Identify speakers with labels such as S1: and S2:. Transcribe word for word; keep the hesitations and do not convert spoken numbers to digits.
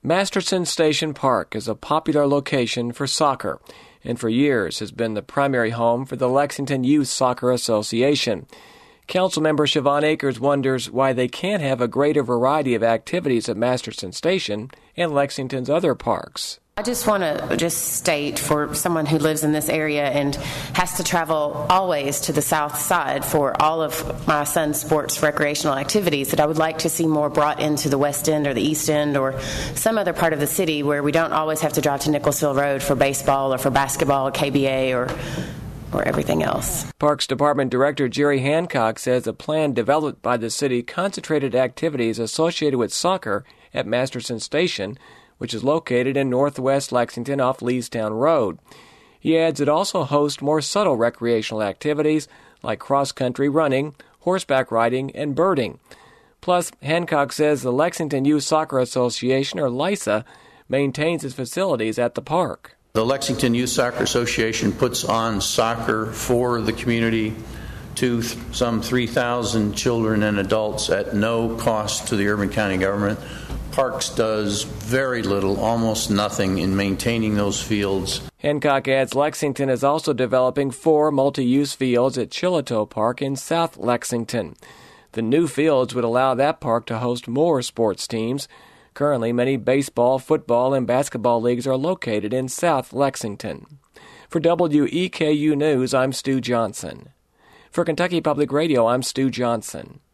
S1: Masterson Station Park is a popular location for soccer, and for years has been the primary home for the Lexington Youth Soccer Association. Councilmember Siobhan Akers wonders why they can't have a greater variety of activities at Masterson Station and Lexington's other parks.
S2: I just want to just state for someone who lives in this area and has to travel always to the south side for all of my son's sports recreational activities that I would like to see more brought into the West End or the East End or some other part of the city where we don't always have to drive to Nicholsville Road for baseball or for basketball, K B A, or or everything else.
S1: Parks Department Director Jerry Hancock says a plan developed by the city concentrated activities associated with soccer at Masterson Station, which is located in northwest Lexington off Leestown Road. He adds it also hosts more subtle recreational activities like cross-country running, horseback riding, and birding. Plus, Hancock says the Lexington Youth Soccer Association, or LYSA, maintains its facilities at the park.
S3: The Lexington Youth Soccer Association puts on soccer for the community to th- some three thousand children and adults at no cost to the Urban County government. Parks does very little, almost nothing, in maintaining those fields.
S1: Hancock adds Lexington is also developing four multi-use fields at Chilito Park in South Lexington. The new fields would allow that park to host more sports teams. Currently, many baseball, football, and basketball leagues are located in South Lexington. For W E K U News, I'm Stu Johnson. For Kentucky Public Radio, I'm Stu Johnson.